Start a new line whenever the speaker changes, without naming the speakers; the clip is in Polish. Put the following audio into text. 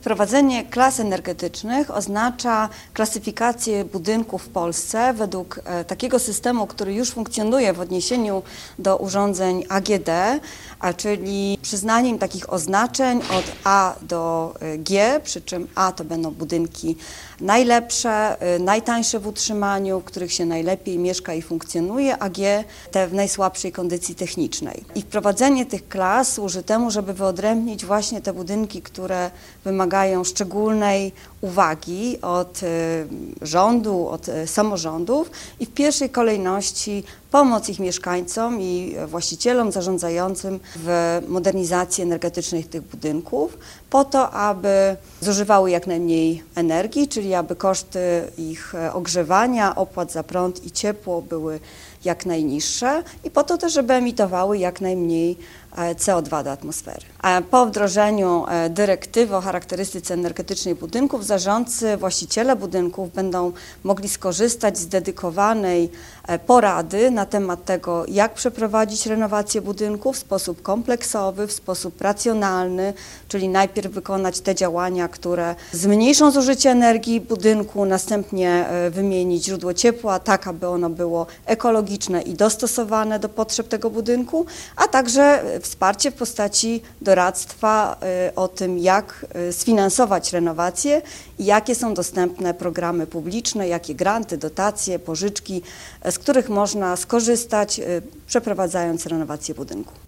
Wprowadzenie klas energetycznych oznacza klasyfikację budynków w Polsce według takiego systemu, który już funkcjonuje w odniesieniu do urządzeń AGD, czyli przyznaniem takich oznaczeń od A do G, przy czym A to będą budynki najlepsze, najtańsze w utrzymaniu, w których się najlepiej mieszka i funkcjonuje, a G te w najsłabszej kondycji technicznej. I wprowadzenie tych klas służy temu, żeby wyodrębnić właśnie te budynki, które wymagają szczególnej uwagi od rządu, od samorządów i w pierwszej kolejności pomóc ich mieszkańcom i właścicielom zarządzającym w modernizacji energetycznej tych budynków po to, aby zużywały jak najmniej energii, czyli aby koszty ich ogrzewania, opłat za prąd i ciepło były jak najniższe i po to też, żeby emitowały jak najmniej CO2 do atmosfery. Po wdrożeniu dyrektywy o charakterystyce energetycznej budynków zarządcy, właściciele budynków będą mogli skorzystać z dedykowanej porady na temat tego, jak przeprowadzić renowację budynków w sposób kompleksowy, w sposób racjonalny, czyli najpierw wykonać te działania, które zmniejszą zużycie energii budynku, następnie wymienić źródło ciepła tak, aby ono było ekologiczne i dostosowane do potrzeb tego budynku, a także wsparcie w postaci doradztwa o tym, jak sfinansować renowację i jakie są dostępne programy publiczne, jakie granty, dotacje, pożyczki, z których można skorzystać, przeprowadzając renowację budynku.